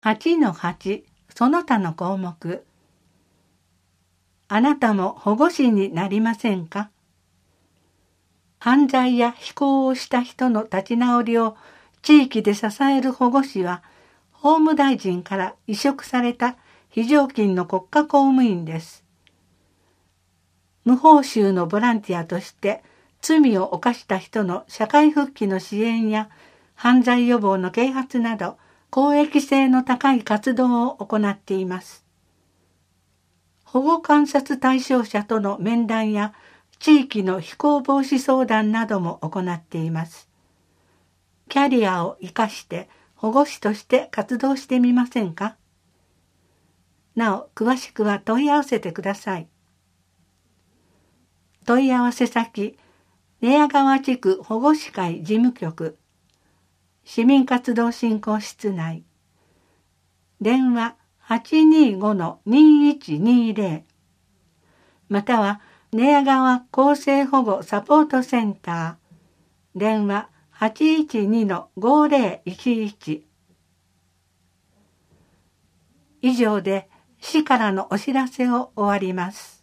8-8 その他の項目。あなたも保護司になりませんか？犯罪や非行をした人の立ち直りを地域で支える保護司は、法務大臣から委嘱された非常勤の国家公務員です。無報酬のボランティアとして罪を犯した人の社会復帰の支援や犯罪予防の啓発など公益性の高い活動を行っています。保護観察対象者との面談や地域の非行防止相談なども行っています。キャリアを生かして保護司として活動してみませんか？なお、詳しくは問い合わせてください。問い合わせ先、寝屋川地区保護司会事務局、市民活動振興室内、電話 825-2120 または寝屋川厚生保護サポートセンター、電話 812-5011 以上で市からのお知らせを終わります。